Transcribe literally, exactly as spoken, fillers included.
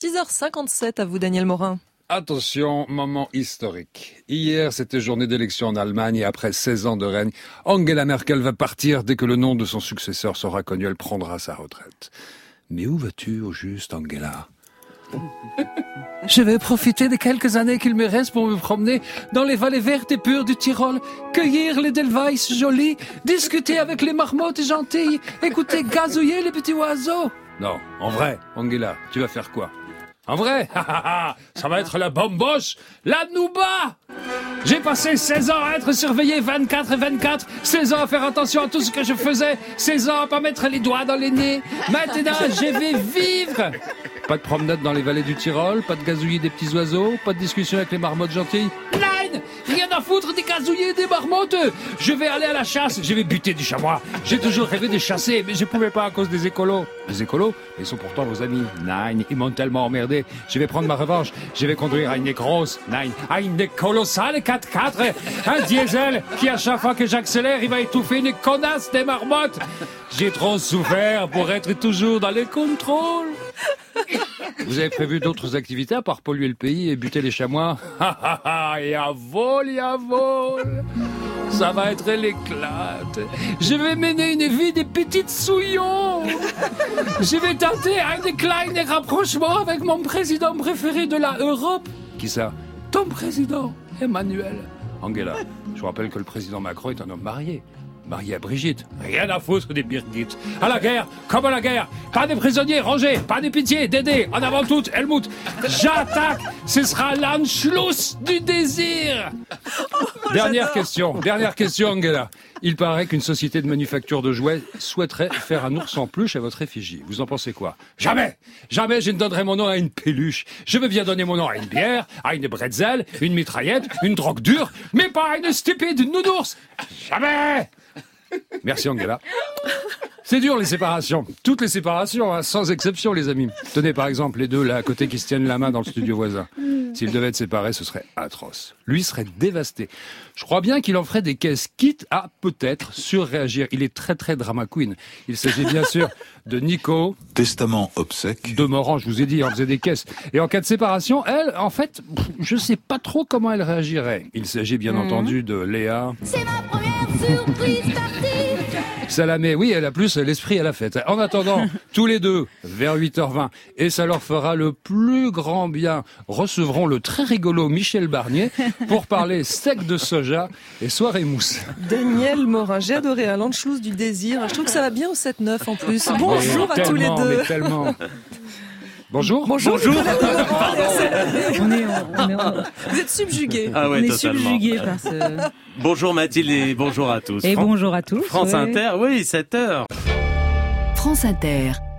six heures cinquante-sept à vous, Daniel Morin. Attention, moment historique. Hier, c'était journée d'élection en Allemagne et après seize ans de règne, Angela Merkel va partir dès que le nom de son successeur sera connu. Elle prendra sa retraite. Mais où vas-tu au juste, Angela ? Je vais profiter des quelques années qu'il me reste pour me promener dans les vallées vertes et pures du Tyrol, cueillir les Delweiss jolis, discuter avec les marmottes gentilles, écouter gazouiller les petits oiseaux. Non, en vrai, Angela, tu vas faire quoi ? En vrai, ça va être la bamboche, la nouba. J'ai passé seize ans à être surveillé vingt-quatre et vingt-quatre, seize ans à faire attention à tout ce que je faisais, seize ans à pas mettre les doigts dans les nez. Maintenant, je vais vivre. Pas de promenade dans les vallées du Tyrol, pas de gazouiller des petits oiseaux, pas de discussion avec les marmottes gentilles. Nein, rien à foutre des gazouillers des marmottes. Je vais aller à la chasse, je vais buter du chamois. J'ai toujours rêvé de chasser, mais je pouvais pas à cause des écolos. Les écolos, ils sont pourtant vos amis. Nein, ils m'ont tellement emmerdé. Je vais prendre ma revanche. Je vais conduire une grosse, nein, une colossale quatre-quatre, un diesel qui à chaque fois que j'accélère, il va étouffer une connasse des marmottes. J'ai trop souffert pour être toujours dans les contrôles. Vous avez prévu d'autres activités à part polluer le pays et buter les chamois ? Et à vol, et à vol. Ça va être l'éclate. Je vais mener une vie des petites souillons. Je vais tenter un klein rapprochement avec mon président préféré de la Europe. Qui ça ? Ton président, Emmanuel. Angela, je vous rappelle que le président Macron est un homme marié. Marié à Brigitte. Rien à foutre des Birgit. À la guerre, comme à la guerre. Pas de prisonniers, rangés. Pas de pitié, Dédé. En avant toute, Helmut. J'attaque. Ce sera l'Anschluss du désir. Oh, dernière j'adore. question. Dernière question, Angela. Il paraît qu'une société de manufacture de jouets souhaiterait faire un ours en peluche à votre effigie. Vous en pensez quoi ? Jamais. Jamais je ne donnerai mon nom à une peluche. Je veux bien donner mon nom à une bière, à une bretzel, une mitraillette, une drogue dure, mais pas à une stupide nounours. Jamais. Merci Angela. C'est dur les séparations. Toutes les séparations, hein, sans exception les amis. Tenez par exemple les deux là à côté qui se tiennent la main dans le studio voisin. S'ils devaient être séparés, ce serait atroce. Lui serait dévasté. Je crois bien qu'il en ferait des caisses, quitte à peut-être surréagir. Il est très très drama queen. Il s'agit bien sûr de Nico. Testament obsèque. De Morand, je vous ai dit, il en faisait des caisses. Et en cas de séparation, elle, en fait, je sais pas trop comment elle réagirait. Il s'agit bien mmh. entendu de Léa. C'est ma première surprise partie. Salamé, oui, elle a plus l'esprit à la fête. En attendant, tous les deux, vers huit heures vingt, et ça leur fera le plus grand bien, recevront le très rigolo Michel Barnier pour parler steak de soja et soirée mousse. Daniel Morin, j'ai adoré un l'Anschluss du désir. Je trouve que ça va bien au sept neuf en plus. Bonjour mais à tous les deux. Mais tellement. Bonjour. Bonjour. Bonjour. on est, on est, on... Vous êtes subjugués. Ah ouais, on est subjugués par ce... Bonjour Mathilde et bonjour à tous. Et Fran... bonjour à tous. France ouais. Inter, oui, sept heures. France Inter.